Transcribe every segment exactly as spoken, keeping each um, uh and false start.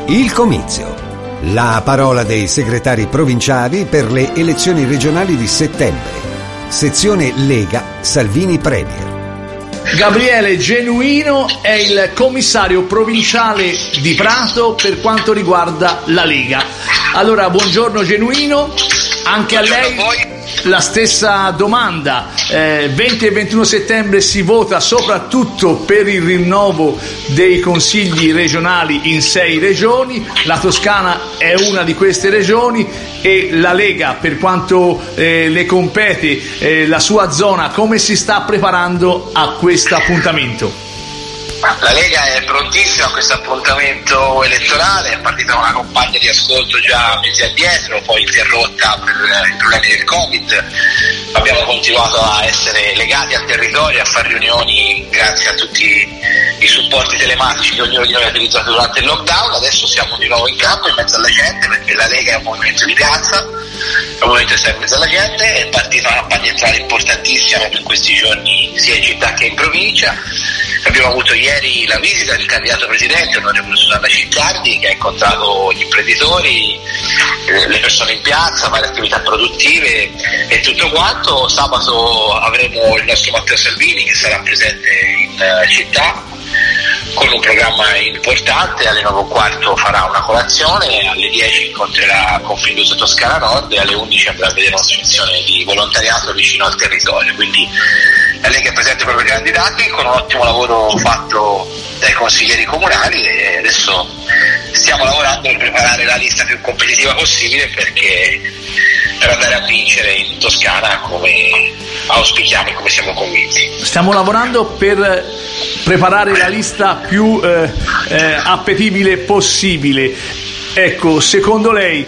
Il comizio. La parola dei segretari provinciali per le elezioni regionali di settembre. Sezione Lega Salvini Premier. Gabriele Genuino è il commissario provinciale di Prato per quanto riguarda la Lega. Allora, buongiorno Genuino, anche a lei la stessa domanda. Eh, venti e ventuno settembre si vota soprattutto per il rinnovo dei consigli regionali in sei regioni, la Toscana è una di queste regioni e la Lega, per quanto eh, le compete eh, la sua zona, come si sta preparando a questo appuntamento? La Lega è prontissima a questo appuntamento elettorale, è partita una campagna di ascolto già mesi addietro, poi interrotta per i problemi del Covid. Abbiamo continuato a essere legati al territorio, a fare riunioni grazie a tutti i supporti telematici che ognuno di noi ha utilizzato durante il lockdown. Adesso siamo di nuovo in campo, in mezzo alla gente, perché la Lega è un movimento di piazza, è un movimento che sta in mezzo alla gente. È partita una campagna elettorale importantissima proprio in questi giorni sia in città che in provincia. Abbiamo avuto ieri la visita del candidato presidente, onorevole Susanna Ciccardi, che ha incontrato gli imprenditori, le persone in piazza, varie attività produttive e tutto quanto. Sabato avremo il nostro Matteo Salvini che sarà presente in città con un programma importante. Alle nove e un quarto farà una colazione, alle dieci incontrerà Confindustria Toscana Nord e alle undici andrà a vedere una situazione di volontariato vicino al territorio. Quindi la Lega è presente proprio i candidati con un ottimo lavoro fatto dai consiglieri comunali e adesso stiamo lavorando per preparare la lista più competitiva possibile perché per andare a vincere in Toscana come auspichiamo e come siamo convinti. Stiamo lavorando per preparare la lista più eh, eh, appetibile possibile. Ecco, secondo lei,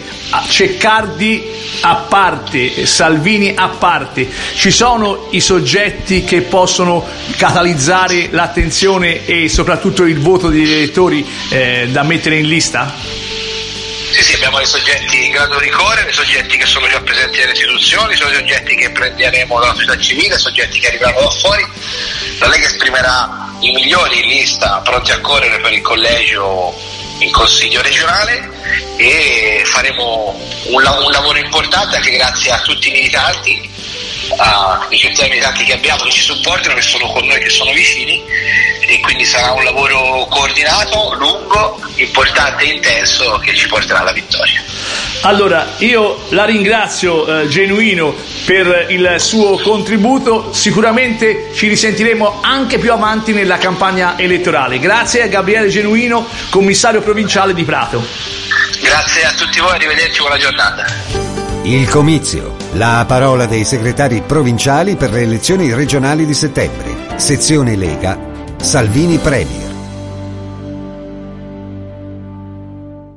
Ceccardi a parte, Salvini a parte, ci sono i soggetti che possono catalizzare l'attenzione e soprattutto il voto degli elettori eh, da mettere in lista? Sì, sì, abbiamo dei soggetti in grado di ricorrere, dei soggetti che sono già presenti nelle istituzioni, sono soggetti che prenderemo dalla società civile, soggetti che arriveranno da fuori. La Lega esprimerà i migliori in lista, pronti a correre per il collegio in consiglio regionale e faremo un, un lavoro importante anche grazie a tutti i militanti, ai centinaia di militanti che abbiamo, che ci supportano, che sono con noi, che sono vicini, e quindi sarà un lavoro coordinato, lungo, importante e intenso che ci porterà alla vittoria. Allora, io la ringrazio eh, Genuino per il suo contributo, sicuramente ci risentiremo anche più avanti nella campagna elettorale. Grazie a Gabriele Genuino, commissario provinciale di Prato. Grazie a tutti voi, arrivederci, buona giornata. Il comizio, la parola dei segretari provinciali per le elezioni regionali di settembre. Sezione Lega Salvini Premier.